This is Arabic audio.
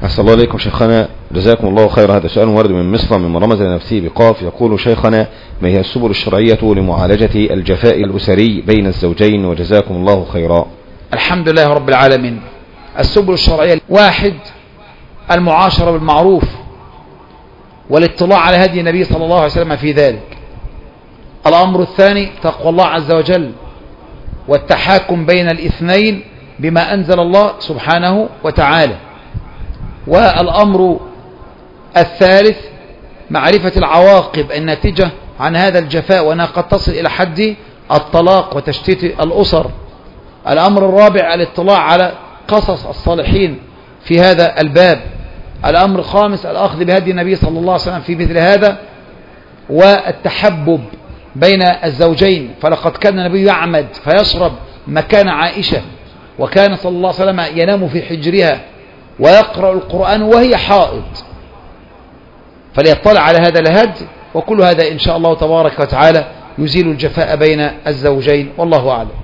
أحسن الله عليكم شيخنا، جزاكم الله خير. هذا سؤال ورد من مصر من رمز لنفسه بقاف، يقول: شيخنا، ما هي السبل الشرعية لمعالجة الجفاء الأسري بين الزوجين؟ وجزاكم الله خيرا. الحمد لله رب العالمين. السبل الشرعية: 1. المعاشرة بالمعروف والاطلاع على هدي النبي صلى الله عليه وسلم في ذلك. الأمر الثاني: تقوى الله عز وجل والتحاكم بين الاثنين بما أنزل الله سبحانه وتعالى. والأمر الثالث: معرفة العواقب الناتجة عن هذا الجفاء، وأنها قد تصل إلى حد الطلاق وتشتيت الأسر. الأمر الرابع: الاطلاع على قصص الصالحين في هذا الباب. الأمر الخامس: الأخذ بهدي النبي صلى الله عليه وسلم في مثل هذا، والتحبب بين الزوجين. فلقد كان النبي يعمد فيشرب مكان عائشة، وكان صلى الله عليه وسلم ينام في حجرها ويقرأ القرآن وهي حائض. فليطلع على هذا الهدي، وكل هذا إن شاء الله تبارك وتعالى يزيل الجفاء بين الزوجين، والله أعلم.